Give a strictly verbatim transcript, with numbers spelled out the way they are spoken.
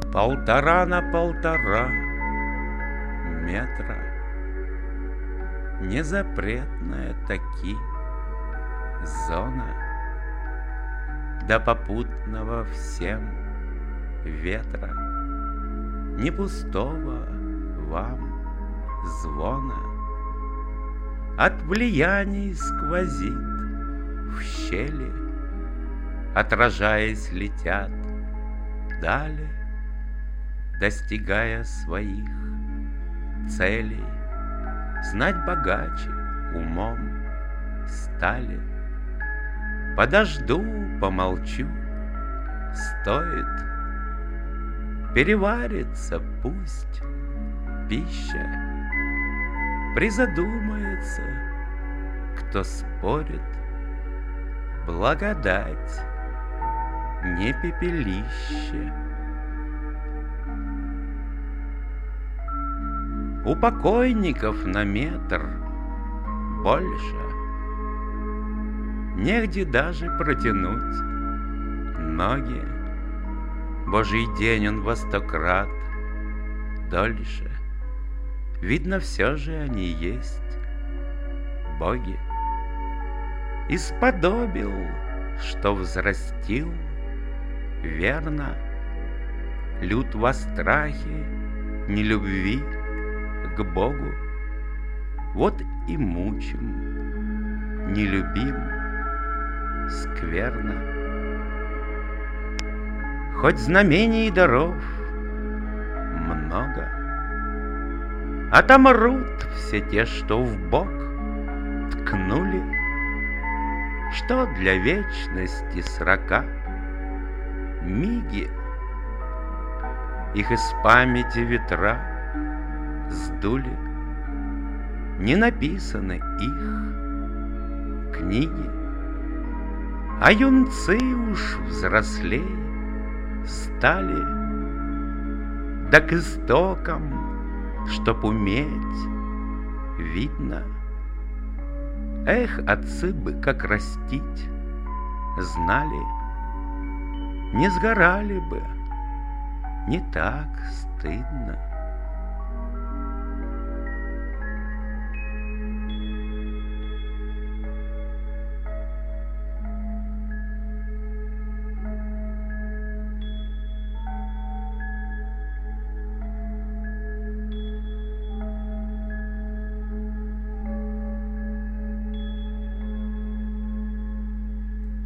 Полтора на полтора метра. Незапретная таки зона, до попутного всем ветра, не пустого вам звона. От влияний сквозит в щели, отражаясь, летят дали, достигая своих целей. Знать богаче умом стали. Подожду, помолчу, стоит переварится пусть пища. Призадумается, кто спорит, благодать не пепелище. У покойников на метр больше, негде даже протянуть ноги. Божий день он во сто крат дольше. Видно, все же они есть боги. Исподобил, что взрастил, верно, люд во страхе нелюбви к Богу. Вот и мучим, нелюбим, скверно. Хоть знамений и даров много, отомрут все те, что в бок ткнули. Что для вечности срока? Миги. Их из памяти ветра сдули. Не написаны их книги, а юнцы уж взрослей стали. Да к истокам, чтоб уметь, видно. Эх, отцы бы, как растить знали, не сгорали бы, не так стыдно.